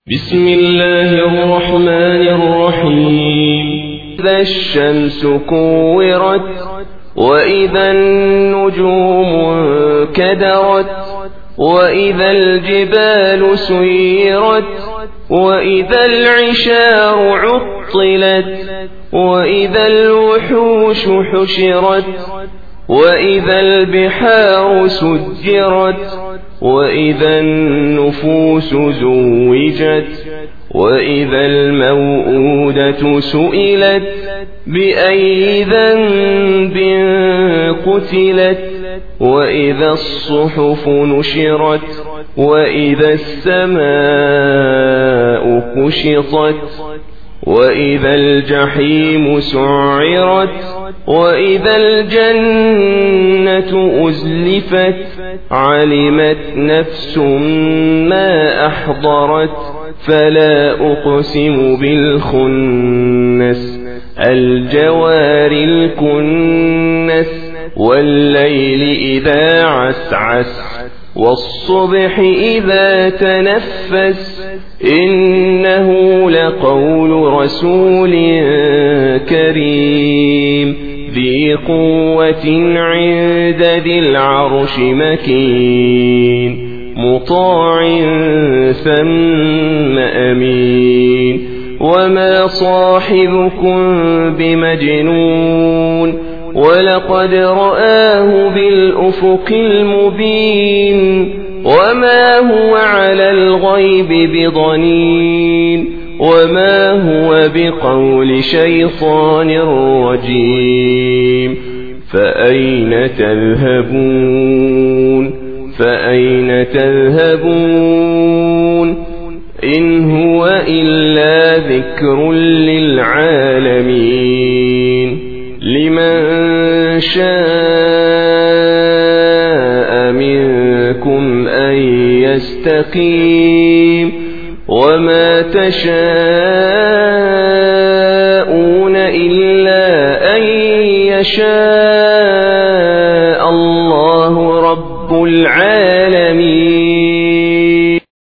بسم الله الرحمن الرحيم. إذا الشمس كورت وإذا النجوم انكدرت وإذا الجبال سيرت وإذا العشار عطلت وإذا الوحوش حشرت وإذا البحار سجرت وإذا النفوس زوجت وإذا الموءودة سئلت بأي ذنب قتلت وإذا الصحف نشرت وإذا السماء كشطت وإذا الجحيم سعرت وإذا الجنة أزلفت علمت نفس ما أحضرت فلا أقسم بالخنس الجوار الكنس والليل إذا عسعس والصبح إذا تنفس إنه لقول رسول كريم ذي قوة عند ذي العرش مكين مطاع ثم أمين وما صاحبكم بمجنون ولقد رآه بالأفق المبين وما هو على الغيب بضنين وما هو بقول شيطان رجيم فأين تذهبون إن هو إلا ذكر للعالمين لمن شاء منكم أن يستقيم وما تشاءون إلا أن يشاء الله رب العالمين.